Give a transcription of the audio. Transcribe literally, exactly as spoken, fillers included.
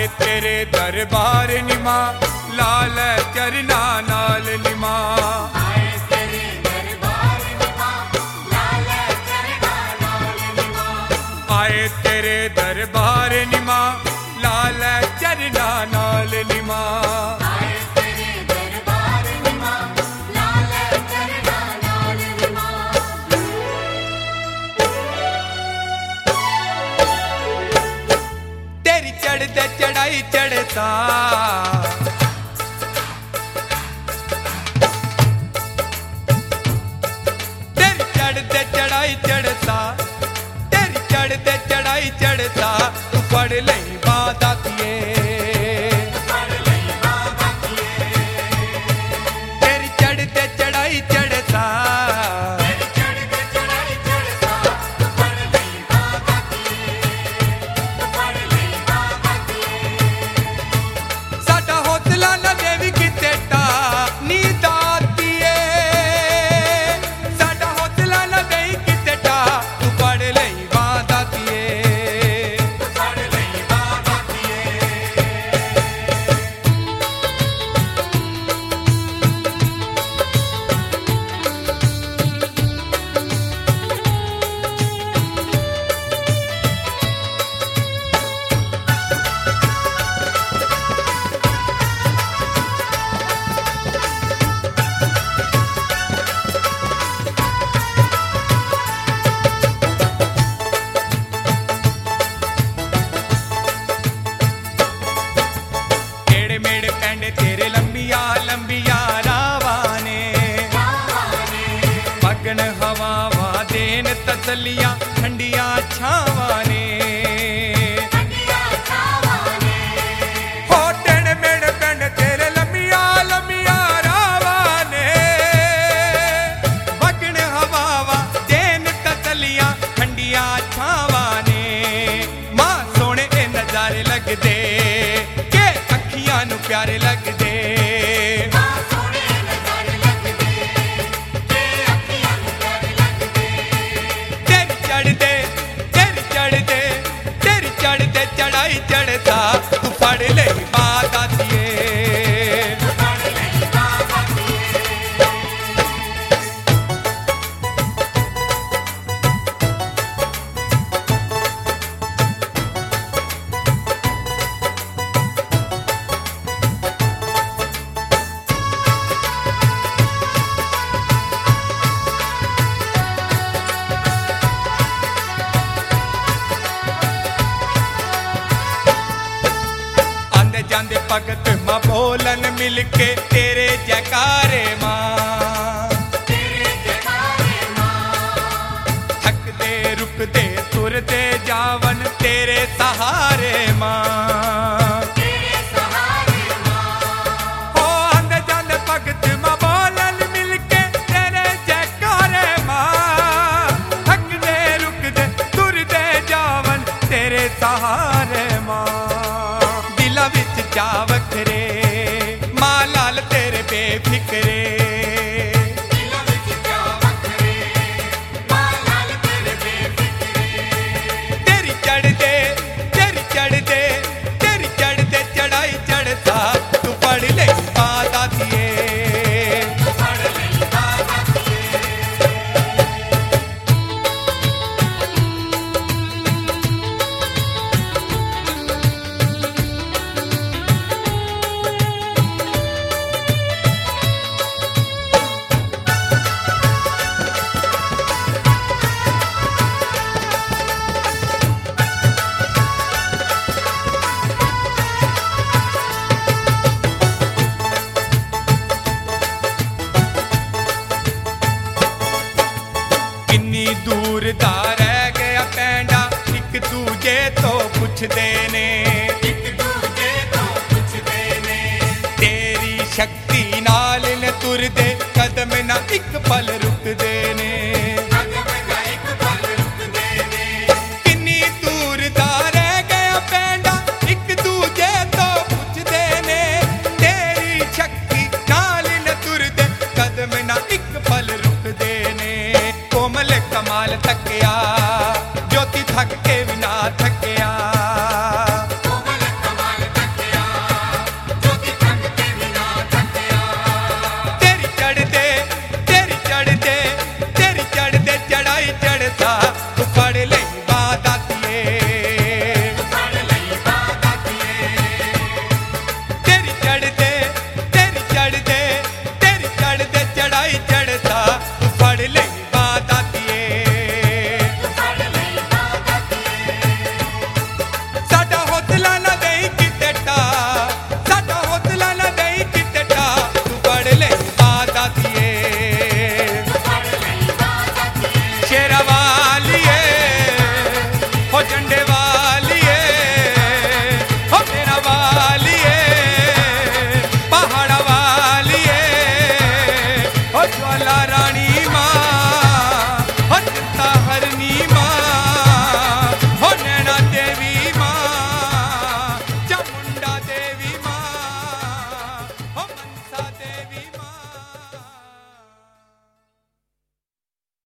आए तेरे दरबार निमा लाल चरना नाल निमा आए तेरे दरबार निमा लाल चरना नाल निमा आए तेरे दरबार निमा लाल चरना नाल निमा आए तेरे दरबार निमा लाल चरना नाल निमा तेरी चढ़ते चढ़ाई चढ़ता तेरी चढ़ते चढ़ाई चढ़ता तेरी चढ़ते चढ़ाई चढ़ता तू पढ़ ले बात आतीए तेरी चढ़ते चढ़ाई चढ़ता साडा हौसला ना देवी किते टा नींद आतीए साडा हौसला ना देई किते टा तू पढ़ ले बात आतीए टेढ़े मेढ़े पैंडे तेरे लंबिया लंबिया रावां ने पगन हवावां देन तसलियां ठंडिया छावां ने हो टेढ़े मेढ़े पैंडे तेरे लंबिया लंबिया रावां ने पगन हवावां देन तसलियां ठंडिया छावां ने मां सोहणे ए नजारे लगदे के अखियां नू प्यारे लगदे तेरी चढ़दे तेरी चढ़दे तेरी चढ़दे चढ़ाई चढ़ता तू पढ़ ले बात आतीए आंदे जांदे भगत मां बोलन मिलके तेरे जयकारे मां थकदे रुकदे तुरदे जावन तेरे सहारे मां ओ आंदे जांदे भगत मां बोलन मिलके तेरे जयकारे मां थकदे रुकदे तुरदे जावन तेरे सहारे मां दिला विच जा वखरे मां लाल तेरे बेफिक्रे तेरी चढ़दे तेरी चढ़दे तेरी चढ़दे चढ़ाई चढ़ता तू पढ़ ले बात आतीए किन्नी दूर दा रह गया पैंडा एक दूजे तो पुछदे ने